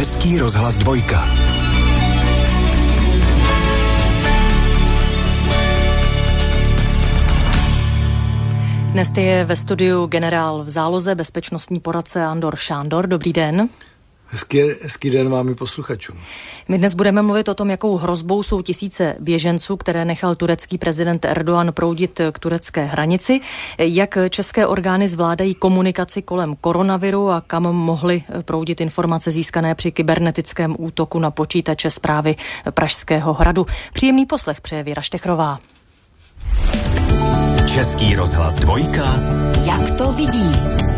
Český rozhlas 2. Dnes je ve studiu generál v záloze, bezpečnostní poradce Andor Šándor. Dobrý den. Hezký den vám i posluchačům. My dnes budeme mluvit o tom, jakou hrozbou jsou tisíce běženců, které nechal turecký prezident Erdogan proudit k turecké hranici, jak české orgány zvládají komunikaci kolem koronaviru a kam mohly proudit informace získané při kybernetickém útoku na počítače správy Pražského hradu. Příjemný poslech přeje Věra Štechrová. Český rozhlas 2. Jak to vidí?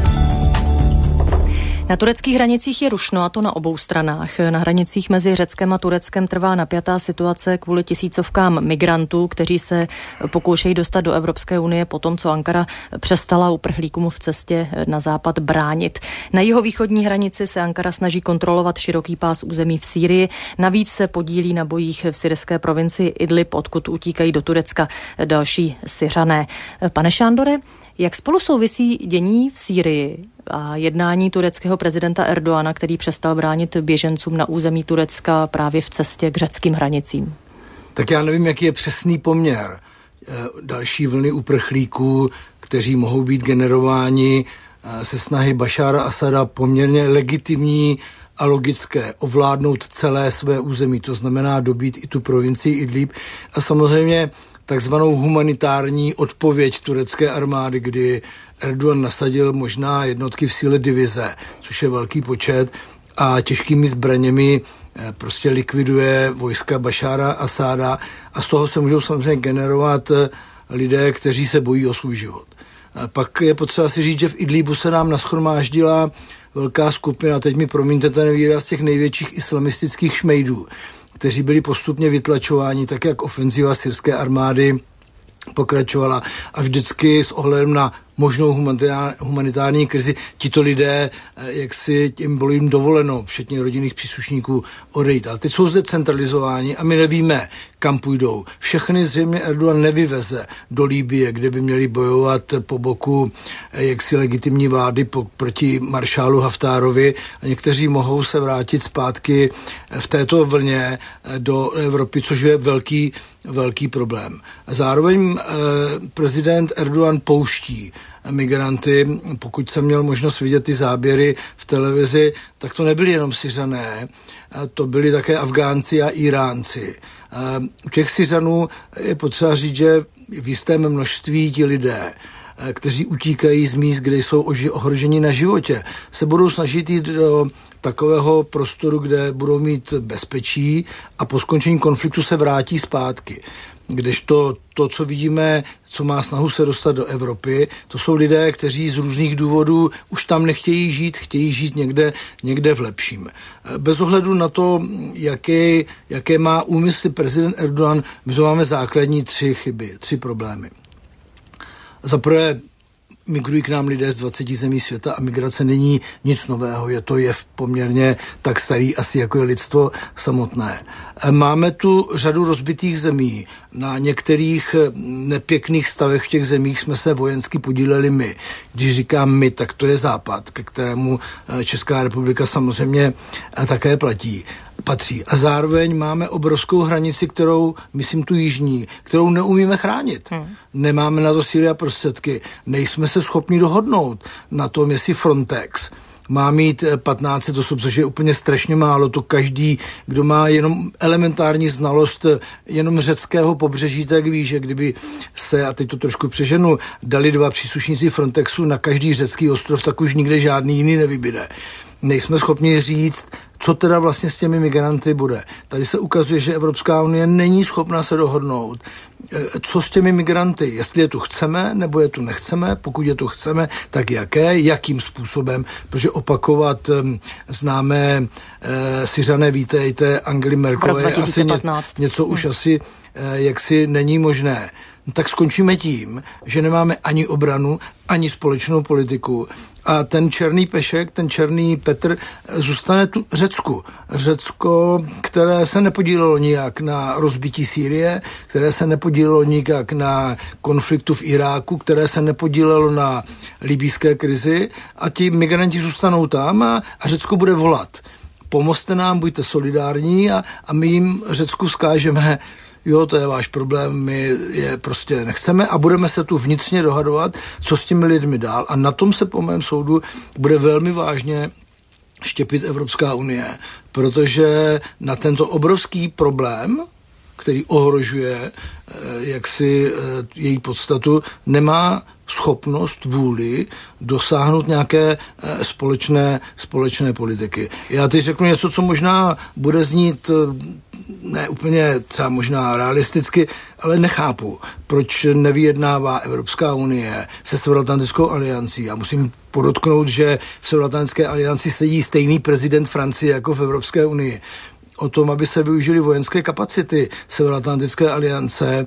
Na tureckých hranicích je rušno, a to na obou stranách. Na hranicích mezi Řeckem a Tureckem trvá napjatá situace kvůli tisícovkám migrantů, kteří se pokoušejí dostat do Evropské unie po tom, co Ankara přestala uprchlíkům v cestě na západ bránit. Na jihovýchodní hranici se Ankara snaží kontrolovat široký pás území v Sýrii. Navíc se podílí na bojích v syrské provincii Idlib, odkud utíkají do Turecka další Syřané. Pane Šándore, jak spolu souvisí dění v Sýrii a jednání tureckého prezidenta Erdogana, který přestal bránit běžencům na území Turecka právě v cestě k řeckým hranicím? Tak já nevím, jaký je přesný poměr další vlny uprchlíků, kteří mohou být generováni se snahy Bašára Asada poměrně legitimní a logické ovládnout celé své území, to znamená dobít i tu provincii Idlib a samozřejmě takzvanou humanitární odpověď turecké armády, kdy Erdogan nasadil možná jednotky v síle divize, což je velký počet, a těžkými zbraněmi prostě likviduje vojska Bašára Asada a z toho se můžou samozřejmě generovat lidé, kteří se bojí o svůj život. A pak je potřeba si říct, že v Idlibu se nám nashromáždila velká skupina, teď mi promiňte ten výraz, těch největších islamistických šmejdů, kteří byli postupně vytlačováni, tak jak ofenziva syrské armády pokračovala a vždycky s ohledem na možnou humanitární krizi tito lidé, jak si tím bylo jim dovoleno, včetně rodinných příslušníků, odejít. Ale teď jsou zde centralizováni a my nevíme, kam půjdou. Všechny zřejmě Erdogan nevyveze do Libye, kde by měli bojovat po boku jaksi legitimní vlády proti maršálu Haftárovi a někteří mohou se vrátit zpátky v této vlně do Evropy, což je velký problém. Zároveň prezident Erdogan pouští migranty. Pokud jsem měl možnost vidět ty záběry v televizi, tak to nebyli jenom Syřané, to byli také Afgánci a Iránci. U těch Syřanů je potřeba říct, že v jistém množství ti lidé, kteří utíkají z míst, kde jsou ohroženi na životě, se budou snažit jít do takového prostoru, kde budou mít bezpečí a po skončení konfliktu se vrátí zpátky. Kdežto to, co vidíme, co má snahu se dostat do Evropy, to jsou lidé, kteří z různých důvodů už tam nechtějí žít, chtějí žít někde v lepším. Bez ohledu na to, jaké má úmysly prezident Erdogan, my to máme základní 3 chyby, 3 problémy. Za prvé, migrují k nám lidé z 20 zemí světa a migrace není nic nového, je to jev poměrně tak starý asi jako je lidstvo samotné. Máme tu řadu rozbitých zemí. Na některých nepěkných stavech v těch zemích jsme se vojensky podíleli my. Když říkám my, tak to je Západ, ke kterému Česká republika samozřejmě také patří. A zároveň máme obrovskou hranici, kterou, myslím tu jižní, kterou neumíme chránit. Nemáme na to síly a prostředky. Nejsme se schopni dohodnout na tom, jestli Frontex má mít 15 osob, což je úplně strašně málo. To každý, kdo má jenom elementární znalost jenom řeckého pobřeží, tak ví, že kdyby se, a teď to trošku přeženu, dali 2 příslušníci Frontexu na každý řecký ostrov, tak už nikde žádný jiný nevybyde. Nejsme schopni říct, co teda vlastně s těmi migranty bude. Tady se ukazuje, že Evropská unie není schopna se dohodnout, co s těmi migranty, jestli je tu chceme, nebo je tu nechceme, pokud je tu chceme, tak jakým způsobem, protože opakovat známé Syřané vítejte Angely Merkelové je asi něco už asi jaksi není možné. Tak skončíme tím, že nemáme ani obranu, ani společnou politiku. A ten černý pešek, ten černý Petr zůstane tu Řecku. Řecko, které se nepodílelo nijak na rozbití Sýrie, které se nepodílelo nijak na konfliktu v Iráku, které se nepodílelo na libýské krizi a ti migranti zůstanou tam a Řecko bude volat pomozte nám, buďte solidární a my jim Řecku vzkážeme, jo, to je váš problém, my je prostě nechceme a budeme se tu vnitřně dohadovat, co s těmi lidmi dál. A na tom se po mém soudu bude velmi vážně štěpit Evropská unie, protože na tento obrovský problém, který ohrožuje jaksi její podstatu, nemá schopnost, vůli dosáhnout nějaké společné politiky. Já teď řeknu něco, co možná bude znít ne úplně třeba možná realisticky, ale nechápu, proč nevyjednává Evropská unie se Severoatlantickou aliancí. Já musím podotknout, že v Severoatlantické alianci sedí stejný prezident Francie jako v Evropské unii. O tom, aby se využili vojenské kapacity Severoatlantické aliance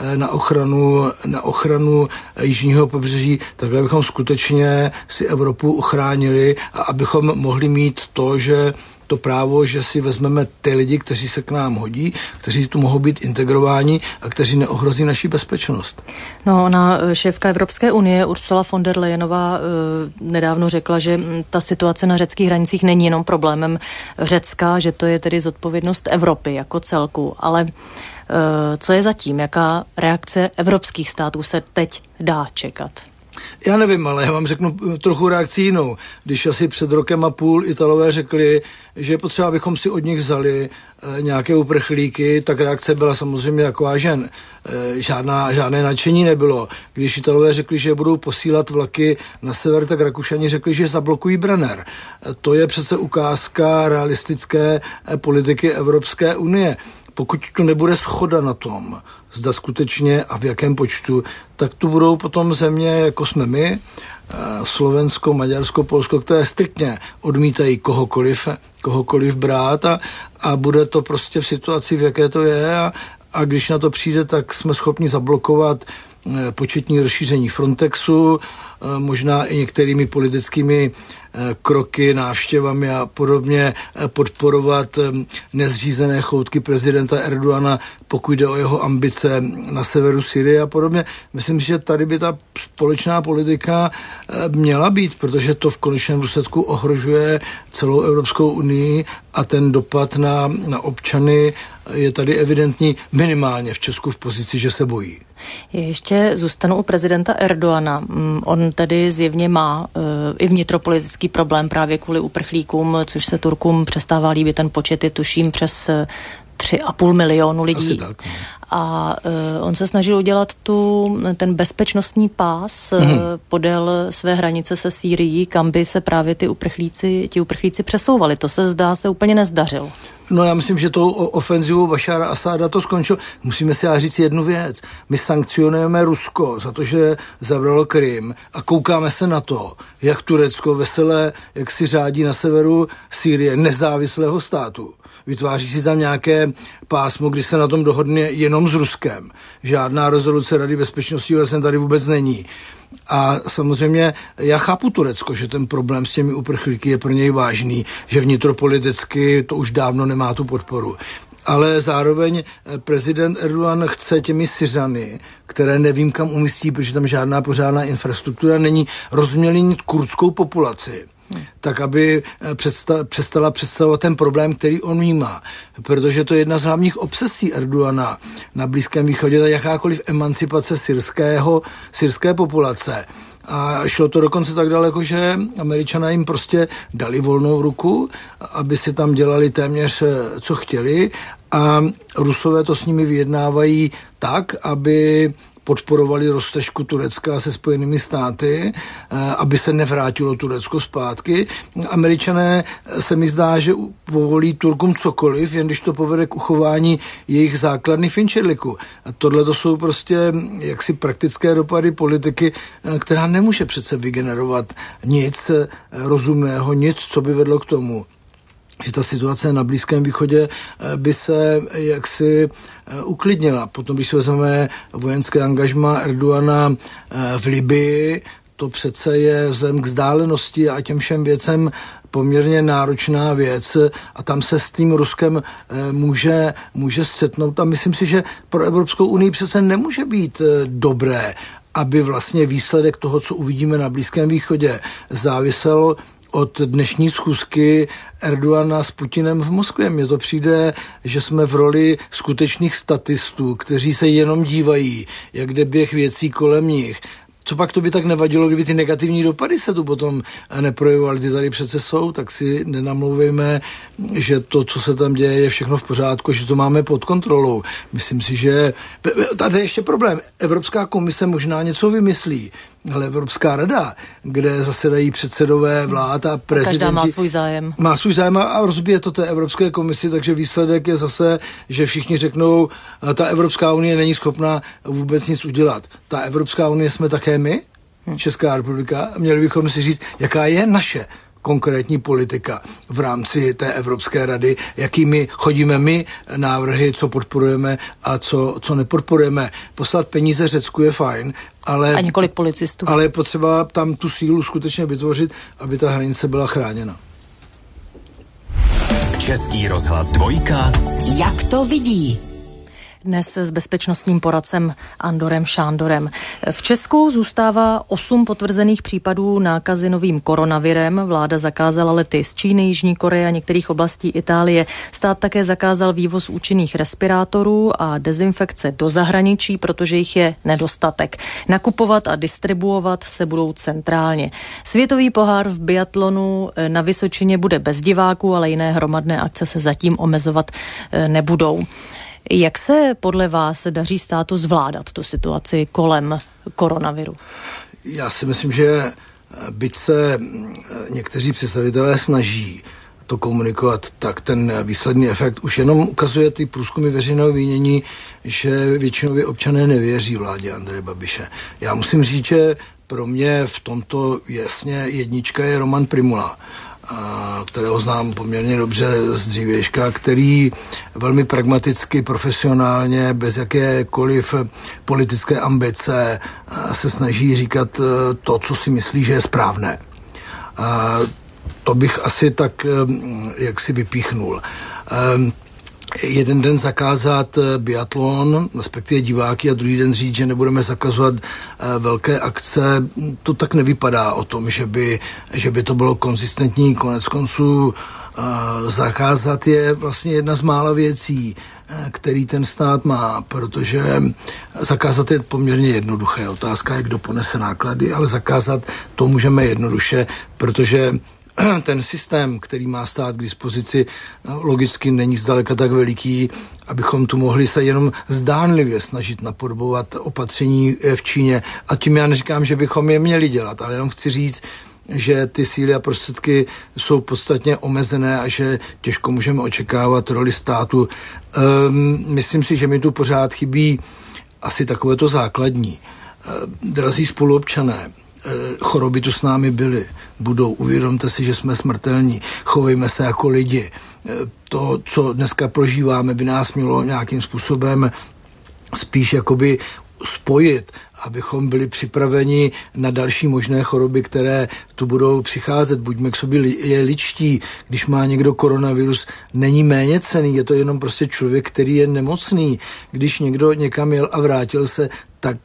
na ochranu jižního pobřeží, tak abychom skutečně si Evropu uchránili a abychom mohli mít to právo, že si vezmeme ty lidi, kteří se k nám hodí, kteří tu mohou být integrováni a kteří neohrozí naši bezpečnost. No, ona šéfka Evropské unie Ursula von der Leyenová nedávno řekla, že ta situace na řeckých hranicích není jenom problémem Řecka, že to je tedy zodpovědnost Evropy jako celku, ale co je zatím? Jaká reakce evropských států se teď dá čekat? Já nevím, ale já vám řeknu trochu reakci jinou. Když asi před rokem a půl Italové řekli, že je potřeba, abychom si od nich vzali nějaké uprchlíky, tak reakce byla samozřejmě taková, že žádné nadšení nebylo. Když Italové řekli, že budou posílat vlaky na sever, tak Rakušani řekli, že zablokují Brenner. To je přece ukázka realistické politiky Evropské unie. Pokud tu nebude shoda na tom, zda skutečně a v jakém počtu, tak tu budou potom země, jako jsme my, Slovensko, Maďarsko, Polsko, které striktně odmítají kohokoliv brát a bude to prostě v situaci, v jaké to je a když na to přijde, tak jsme schopni zablokovat početní rozšíření Frontexu, možná i některými politickými kroky, návštěvami a podobně podporovat nezřízené choutky prezidenta Erdogana, pokud jde o jeho ambice na severu Syrie a podobně. Myslím, že tady by ta společná politika měla být, protože to v konečném důsledku ohrožuje celou Evropskou unii a ten dopad na občany je tady evidentní minimálně v Česku v pozici, že se bojí. Ještě zůstanu u prezidenta Erdogana. On tedy zjevně má i vnitropolitický problém právě kvůli uprchlíkům, což se Turkům přestává líbit. Ten počet je tuším přes 3,5 milionu lidí. Asi tak, no. A on se snažil udělat ten bezpečnostní pás podél své hranice se Sýrií, kam by se právě ti uprchlíci přesouvali. To se zdá se úplně nezdařilo. No já myslím, že tou ofenzivou Bašára Asáda to skončilo. Musíme si říct jednu věc. My sankcionujeme Rusko za to, že zabralo Krym a koukáme se na to, jak Turecko veselé, jak si řádí na severu Sýrie nezávislého státu. Vytváří si tam nějaké pásmo, kdy se na tom dohodne jenom s Ruskem. Žádná rezoluce Rady bezpečnosti OSN tady vůbec není. A samozřejmě já chápu Turecko, že ten problém s těmi uprchlíky je pro něj vážný, že vnitropoliticky to už dávno nemá tu podporu. Ale zároveň prezident Erdogan chce těmi Syřany, které nevím kam umístí, protože tam žádná pořádná infrastruktura není, rozmělnit kurdskou populaci. Tak aby přestala představovat ten problém, který on vnímá. Protože to je jedna z hlavních obsesí Erdogana na Blízkém východě, ta jakákoliv emancipace syrské populace. A šlo to dokonce tak daleko, že Američané jim prostě dali volnou ruku, aby si tam dělali téměř co chtěli a Rusové to s nimi vyjednávají tak, aby podporovali roztežku Turecka se Spojenými státy, aby se nevrátilo Turecko zpátky. Američané se mi zdá, že povolí Turkům cokoliv, jen když to povede k uchování jejich základny v Incirliku. Tohle to jsou prostě jaksi praktické dopady politiky, která nemůže přece vygenerovat nic rozumného, nic, co by vedlo k tomu, že ta situace na Blízkém východě by se jaksi uklidnila. Potom, když si vezmeme vojenské angažmá Erdogana v Libii, to přece je vzhledem k vzdálenosti a těm všem věcem poměrně náročná věc a tam se s tím Ruskem může střetnout a myslím si, že pro Evropskou unii přece nemůže být dobré, aby vlastně výsledek toho, co uvidíme na Blízkém východě, závisel od dnešní schůzky Erdogana s Putinem v Moskvě. Mně to přijde, že jsme v roli skutečných statistů, kteří se jenom dívají, jak jde běh věcí kolem nich. Co pak to by tak nevadilo, kdyby ty negativní dopady se tu potom neprojevovaly, ty tady přece jsou, tak si nenamlouvejme, že to, co se tam děje, je všechno v pořádku, že to máme pod kontrolou. Myslím si, že tady je ještě problém. Evropská komise možná něco vymyslí, ale Evropská rada, kde zasedají předsedové vlád a prezidenti. Každá má svůj zájem. Má svůj zájem a rozbije to té Evropské komisi, takže výsledek je zase, že všichni řeknou, ta Evropská unie není schopná vůbec nic udělat. Ta Evropská unie jsme také my, Česká republika, měli bychom si říct, jaká je naše konkrétní politika v rámci té Evropské rady, jakými chodíme my návrhy, co podporujeme a co nepodporujeme. Poslat peníze Řecku je fajn, ale a několik policistů. Ale je potřeba tam tu sílu skutečně vytvořit, aby ta hranice byla chráněna. Český rozhlas 2. Jak to vidí? Dnes s bezpečnostním poradcem Andorem Šándorem. V Česku zůstává 8 potvrzených případů nákazy novým koronavirem. Vláda zakázala lety z Číny, Jižní Koreje a některých oblastí Itálie. Stát také zakázal vývoz účinných respirátorů a dezinfekce do zahraničí, protože jich je nedostatek. Nakupovat a distribuovat se budou centrálně. Světový pohár v biatlonu na Vysočině bude bez diváků, ale jiné hromadné akce se zatím omezovat nebudou. Jak se podle vás daří státu zvládat tu situaci kolem koronaviru? Já si myslím, že byť se někteří představitelé snaží to komunikovat, tak ten výsledný efekt už jenom ukazuje ty průzkumy veřejného mínění, že většinově občané nevěří vládě Andreje Babiše. Já musím říct, že pro mě v tomto jasně jednička je Roman Prymula, kterého znám poměrně dobře z dřívějška, který velmi pragmaticky, profesionálně, bez jakékoliv politické ambice se snaží říkat to, co si myslí, že je správné. To bych asi tak jaksi vypíchnul. Jeden den zakázat biatlon, respektive diváky, a druhý den říct, že nebudeme zakazovat velké akce, to tak nevypadá o tom, že by to bylo konzistentní. Konec konců zakázat je vlastně jedna z mála věcí, který ten stát má, protože zakázat je poměrně jednoduché. Otázka je, kdo ponese náklady, ale zakázat to můžeme jednoduše, protože ten systém, který má stát k dispozici, logicky není zdaleka tak veliký, abychom tu mohli se jenom zdánlivě snažit napodobovat opatření v Číně. A tím já neříkám, že bychom je měli dělat, ale jenom chci říct, že ty síly a prostředky jsou podstatně omezené a že těžko můžeme očekávat roli státu. Myslím si, že mi tu pořád chybí asi takové to základní. Drazí spoluobčané, choroby tu s námi byly, budou, uvědomte si, že jsme smrtelní, chovejme se jako lidi. To, co dneska prožíváme, by nás mělo nějakým způsobem spíš jakoby spojit, abychom byli připraveni na další možné choroby, které tu budou přicházet. Buďme k sobě ličtí. Když má někdo koronavirus, není méně cenný, je to jenom prostě člověk, který je nemocný. Když někdo někam jel a vrátil se, tak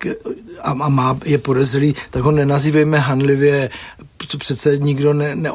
je podezřelý, tak ho nenazývejme hanlivě, přece nikdo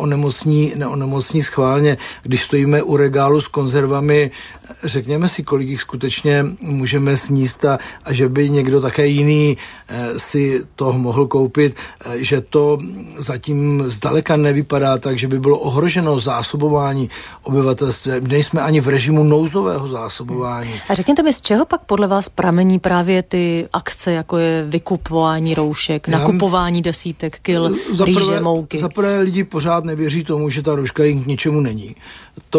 neonemocní schválně. Když stojíme u regálu s konzervami, řekněme si, kolik jich skutečně můžeme sníst a že by někdo také jiný si to mohl koupit, že to zatím zdaleka nevypadá tak, že by bylo ohroženo zásobování obyvatelstva. Nejsme ani v režimu nouzového zásobování. A řekněte mi, z čeho pak podle vás pramení právě ty akce, jako je vykupování roušek, nakupování desítek kil rýže, mouky? Zaprvé lidi pořád nevěří tomu, že ta rouška jim k ničemu není. To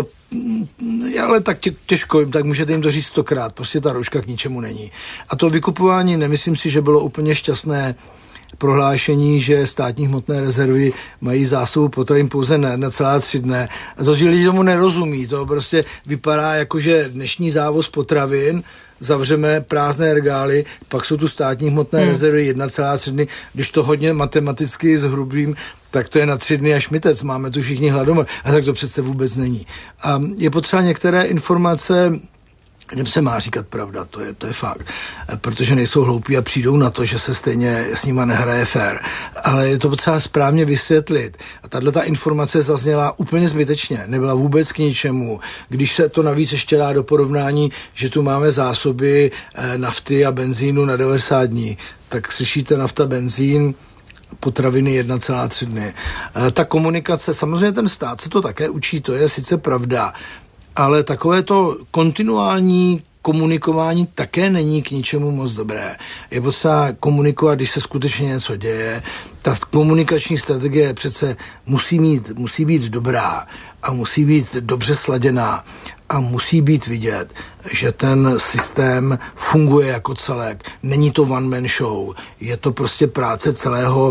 ale tak těžko, tak můžete jim to říct 100krát, prostě ta rouška k ničemu není. A to vykupování, nemyslím si, že bylo úplně šťastné prohlášení, že státní hmotné rezervy mají zásobu potravin pouze na celá 3 dny. A to, že lidi tomu nerozumí, to prostě vypadá jako, že dnešní závoz potravin, zavřeme prázdné regály, pak jsou tu státní hmotné rezervy 1,3 dny, když to hodně matematicky zhrubím, tak to je na 3 dny až šmitec, máme tu všichni hladomor, a tak to přece vůbec není. A je potřeba některé informace Těm se má říkat pravda, to je fakt. Protože nejsou hloupí a přijdou na to, že se stejně s nima nehraje fér. Ale je to potřeba správně vysvětlit. A tato informace zazněla úplně zbytečně. Nebyla vůbec k ničemu. Když se to navíc ještě dá do porovnání, že tu máme zásoby nafty a benzínu na 90 dní, tak slyšíte nafta, benzín, potraviny 1,3 dny. Ta komunikace, samozřejmě ten stát se to také učí, to je sice pravda, ale takové to kontinuální komunikování také není k ničemu moc dobré. Je potřeba komunikovat, když se skutečně něco děje. Ta komunikační strategie přece musí být dobrá a musí být dobře sladěná a musí být vidět, že ten systém funguje jako celek. Není to one-man show. Je to prostě práce celého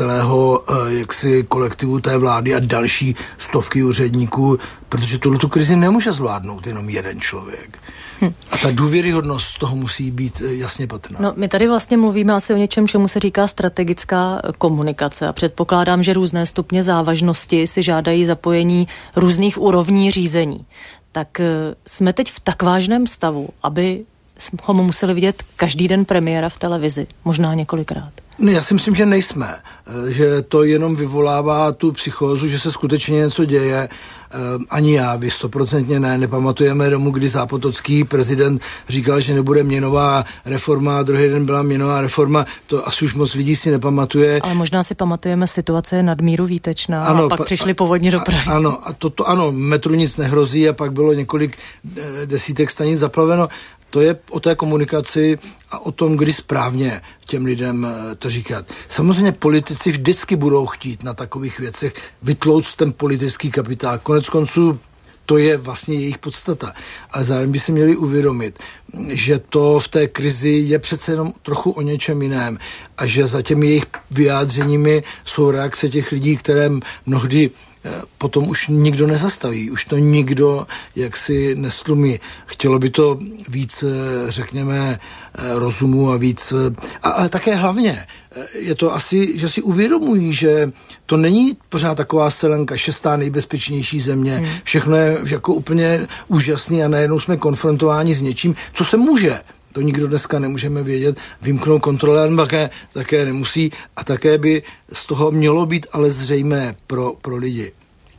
jaksi kolektivu té vlády a další stovky úředníků, protože tuhletu krizi nemůže zvládnout jenom jeden člověk. A ta důvěryhodnost z toho musí být jasně patrná. No, my tady vlastně mluvíme asi o něčem, čemu se říká strategická komunikace a předpokládám, že různé stupně závažnosti si žádají zapojení různých úrovní řízení. Tak jsme teď v tak vážném stavu, aby ho museli vidět každý den premiéra v televizi, možná několikrát. Ne, já si myslím, že nejsme. Že to jenom vyvolává tu psychózu, že se skutečně něco děje. Ani já, vy 100% nepamatujeme domů, kdy zápotocký prezident říkal, že nebude měnová reforma, a druhý den byla měnová reforma, to asi už moc lidí si nepamatuje. Ale možná si pamatujeme, situace je nadmíru výtečná, ano, a pak přišli povodně do Prahy. Ano, a ano, metru nic nehrozí a pak bylo několik desítek stanic zaplaveno. To je o té komunikaci a o tom, kdy správně těm lidem to říkat. Samozřejmě politici vždycky budou chtít na takových věcech vytlouct ten politický kapitál. Konec konců to je vlastně jejich podstata. Ale zároveň by si měli uvědomit, že to v té krizi je přece jenom trochu o něčem jiném a že za těmi jejich vyjádřeními jsou reakce těch lidí, které mnohdy potom už nikdo nezastaví, už to nikdo jaksi neslumí. Chtělo by to víc, řekněme, rozumu a víc, ale také hlavně je to asi, že si uvědomují, že to není pořád taková selenka, 6. nejbezpečnější země, všechno je jako úplně úžasný a najednou jsme konfrontováni s něčím, co se může. To nikdo dneska nemůžeme vědět, vymknout kontrole, také nemusí a také by z toho mělo být ale zřejmé pro lidi.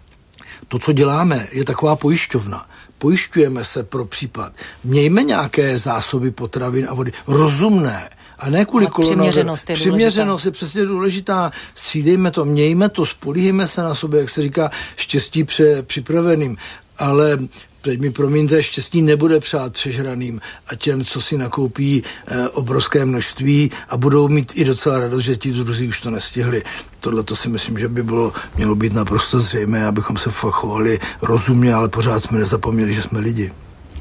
To, co děláme, je taková pojišťovna. Pojišťujeme se pro případ. Mějme nějaké zásoby potravin a vody rozumné, a ne kvůli přiměřenost je Přiměřenost je přesně důležitá. Střídejme to, mějme to, spolíhejme se na sobě, jak se říká, štěstí připraveným. Ale teď mi promiňte, štěstí nebude přát přežraným a těm, co si nakoupí obrovské množství a budou mít i docela radost, že ti druzí už to nestihli. Tohle to si myslím, že by mělo být naprosto zřejmé, abychom se fakt chovali rozumně, ale pořád jsme nezapomněli, že jsme lidi.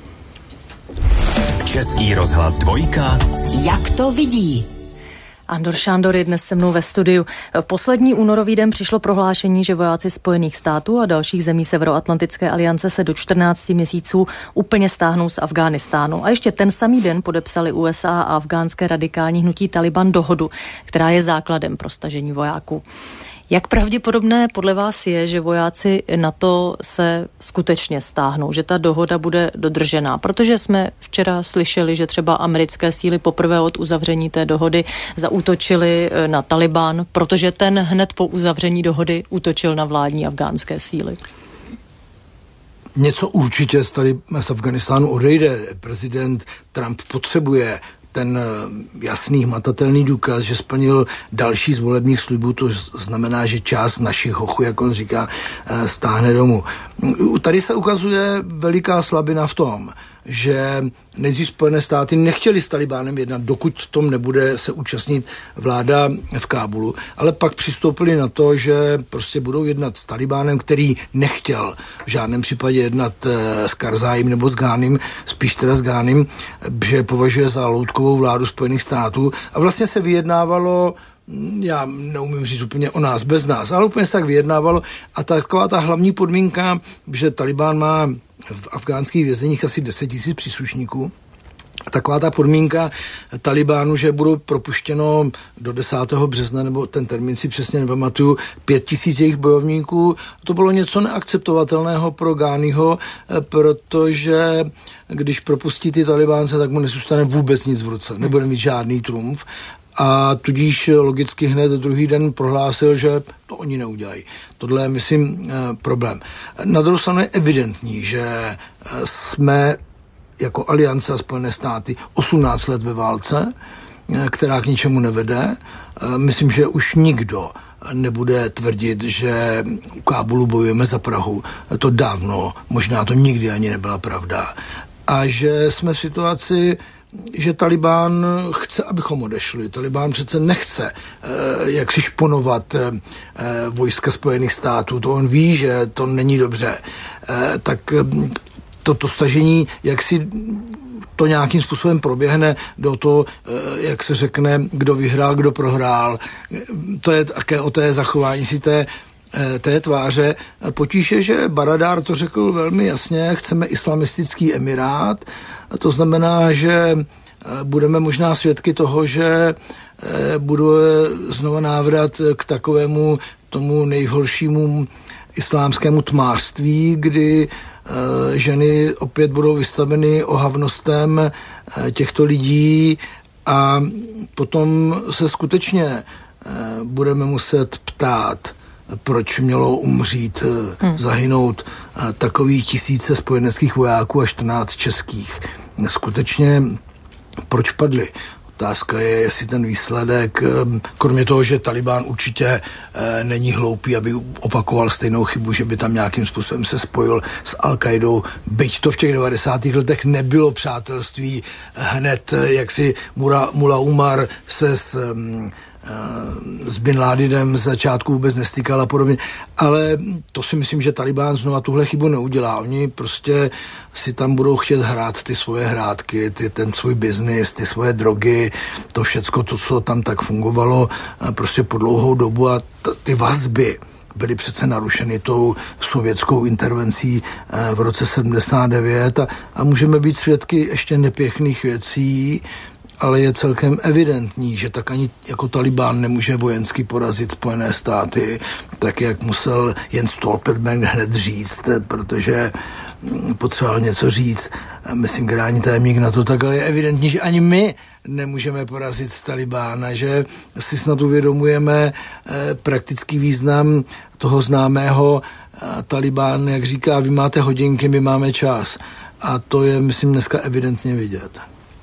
Český rozhlas 2. Jak to vidí? Andor Šándor je dnes se mnou ve studiu. Poslední únorový den přišlo prohlášení, že vojáci Spojených států a dalších zemí Severoatlantické aliance se do 14 měsíců úplně stáhnou z Afghánistánu. A ještě ten samý den podepsali USA a afgánské radikální hnutí Taliban dohodu, která je základem pro stažení vojáků. Jak pravděpodobné podle vás je, že vojáci NATO se skutečně stáhnou, že ta dohoda bude dodržená? Protože jsme včera slyšeli, že třeba americké síly poprvé od uzavření té dohody zaútočily na Taliban, protože ten hned po uzavření dohody útočil na vládní afgánské síly. Něco určitě z Afghánistánu odejde. Prezident Trump potřebuje ten jasný, hmatatelný důkaz, že splnil další z volebních slibů, to znamená, že část našich hochů, jak on říká, stáhne domů. Tady se ukazuje veliká slabina v tom, že nejdřív Spojené státy nechtěli s Talibánem jednat, dokud tom nebude se účastnit vláda v Kábulu, ale pak přistoupili na to, že prostě budou jednat s Talibánem, který nechtěl v žádném případě jednat s Karzájem nebo s Ghanim, spíš teda s Ghanim, že považuje za loutkovou vládu Spojených států a vlastně se vyjednávalo, já neumím říct úplně o nás, bez nás, ale úplně se tak vyjednávalo a taková ta hlavní podmínka, že Talibán má v afgánských vězeních asi 10 000 příslušníků. taková ta podmínka Talibánu, že budou propuštěno do 10. března, nebo ten termín si přesně nepamatuju, 5 000 jejich bojovníků, to bylo něco neakceptovatelného pro Ghaniho, protože když propustí ty Talibánce, tak mu nezůstane vůbec nic v ruce, nebude mít žádný trumf. A tudíž logicky hned druhý den prohlásil, že to oni neudělají. Tohle je, myslím, problém. Na druhou stranu je evidentní, že jsme jako Aliance a Spojené státy 18 let ve válce, která k ničemu nevede. Myslím, že už nikdo nebude tvrdit, že u Kábulu bojujeme za Prahu. To dávno, možná to nikdy ani nebyla pravda. A že jsme v situaci, že Talibán chce, abychom odešli. Talibán přece nechce jak si šponovat vojska Spojených států. To on ví, že to není dobře. Tak toto stažení, jak si to nějakým způsobem proběhne do toho, jak se řekne, kdo vyhrál, kdo prohrál. To je také o té zachování si té tváře. Potíž je, že Baradár to řekl velmi jasně, chceme islamistický emirát, to znamená, že budeme možná svědky toho, že bude znova návrat k takovému tomu nejhoršímu islámskému tmářství, kdy ženy opět budou vystaveny ohavnostem těchto lidí a potom se skutečně budeme muset ptát, proč mělo umřít, zahynout takových 1000 spojeneckých vojáků a 14 českých. Skutečně proč padli? Otázka je, jestli ten výsledek, kromě toho, že Talibán určitě není hloupý, aby opakoval stejnou chybu, že by tam nějakým způsobem se spojil s Al-Qaidou, byť to v těch 90. letech nebylo přátelství, hned jak si Mullah Umar se s Bin Ládinem z začátku vůbec nestýkal a podobně, ale to si myslím, že Talibán znova tuhle chybu neudělá. Oni prostě si tam budou chtět hrát ty svoje hrátky, ten svůj biznis, ty svoje drogy, to všecko, to, co tam tak fungovalo prostě po dlouhou dobu a ty vazby byly přece narušeny tou sovětskou intervencí v roce 79 a můžeme být svědky ještě nepěkných věcí, ale je celkem evidentní, že tak ani jako Talibán nemůže vojensky porazit Spojené státy, tak jak musel Jens Stoltenberg hned říct, protože potřeboval něco říct, myslím, generální tajemník na to, tak ale je evidentní, že ani my nemůžeme porazit Talibána, že si snad uvědomujeme praktický význam toho známého Talibán, jak říká, vy máte hodinky, my máme čas. A to je, myslím, dneska evidentně vidět.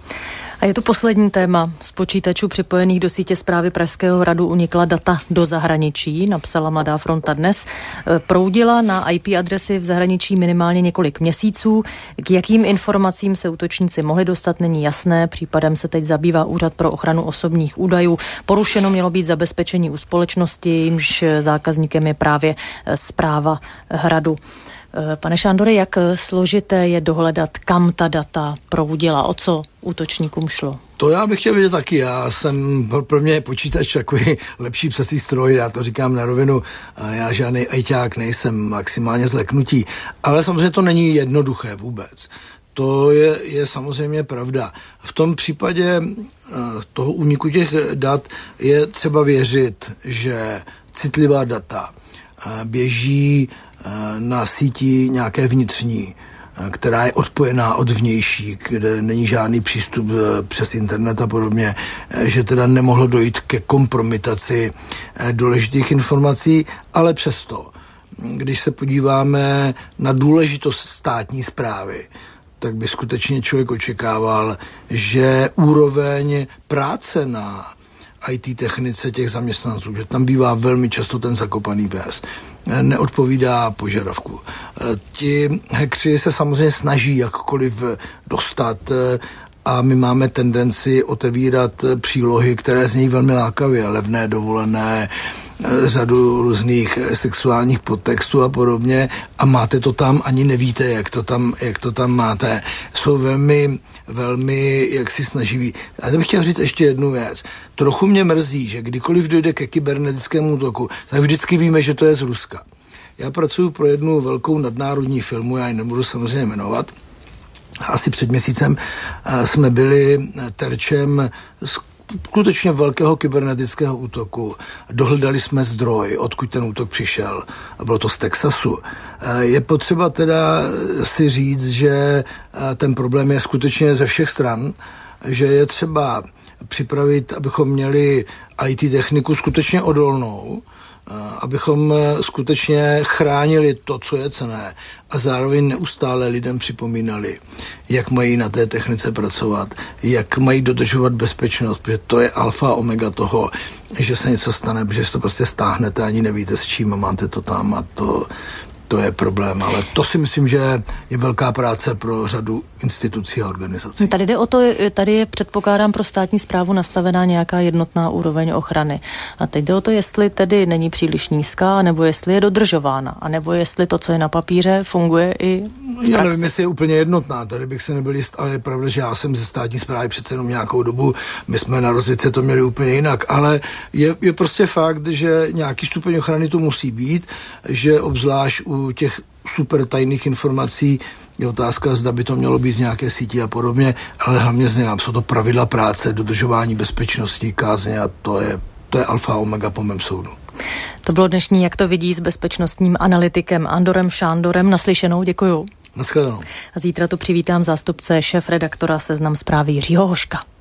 A je to poslední téma. Z počítačů připojených do sítě správy Pražského hradu unikla data do zahraničí, napsala Mladá fronta dnes. Proudila na IP adresy v zahraničí minimálně několik měsíců. K jakým informacím se útočníci mohli dostat, není jasné. Případem se teď zabývá Úřad pro ochranu osobních údajů. Porušeno mělo být zabezpečení u společnosti, jímž zákazníkem je právě správa hradu. Pane Šándore, jak složité je dohledat, kam ta data proudila, o co útočníkům šlo? To já bych chtěl vědět taky. Pro mě je počítač takový lepší psací stroj, já to říkám na rovinu, já žádný ajťák nejsem, maximálně zleknutí. Ale samozřejmě to není jednoduché vůbec. To je samozřejmě pravda. V tom případě toho úniku těch dat je třeba věřit, že citlivá data běží na síti nějaké vnitřní, která je odpojená od vnější, kde není žádný přístup přes internet a podobně, že teda nemohlo dojít ke kompromitaci důležitých informací, ale přesto, když se podíváme na důležitost státní správy, tak by skutečně člověk očekával, že úroveň práce na IT technice těch zaměstnanců, že tam bývá velmi často ten zakopaný pes, neodpovídá požadavku. Ti hackři se samozřejmě snaží jakkoliv dostat a my máme tendenci otevírat přílohy, které znějí velmi lákavě, levné dovolené, řadu různých sexuálních podtextů a podobně a máte to tam, ani nevíte, jak to tam máte. Jsou velmi jaksi snaživí. A já bych chtěl říct ještě jednu věc. Trochu mě mrzí, že kdykoliv dojde ke kybernetickému útoku, tak vždycky víme, že to je z Ruska. Já pracuji pro jednu velkou nadnárodní firmu, já ji nebudu samozřejmě jmenovat, Asi před měsícem jsme byli terčem skutečně velkého kybernetického útoku. Dohledali jsme zdroj, odkud ten útok přišel. A bylo to z Texasu. Je potřeba teda si říct, že ten problém je skutečně ze všech stran, že je třeba připravit, abychom měli IT techniku skutečně odolnou, abychom skutečně chránili to, co je cenné a zároveň neustále lidem připomínali, jak mají na té technice pracovat, jak mají dodržovat bezpečnost, protože to je alfa a omega toho, že se něco stane, protože si to prostě stáhnete, ani nevíte s čím a máte to tam a to je problém, ale to si myslím, že je velká práce pro řadu institucí a organizací. Tady jde o to, tady je předpokládám pro státní správu nastavená nějaká jednotná úroveň ochrany. A teď jde o to, jestli tedy není příliš nízká, nebo jestli je dodržována, anebo jestli to, co je na papíře, funguje i v praxi. Já nevím, jestli je úplně jednotná, tady bych se nebyl jist, ale je pravda, že já jsem ze státní správy přece jenom nějakou dobu, my jsme na rozvědce to měli úplně jinak, ale je prostě fakt, že nějaký stupeň ochrany to musí být, že obzvlášť u těch super tajných informací je otázka, zda by to mělo být v nějaké síti a podobně, ale hlavně jsou to pravidla práce, dodržování bezpečnosti, kázně a to je alfa a omega po mém soudu. To bylo dnešní Jak to vidí s bezpečnostním analytikem Andorem Šándorem. Naslyšenou, děkuju. Naschledanou. A zítra tu přivítám zástupce šéfredaktora Seznam Zprávy Jiřího Hoška.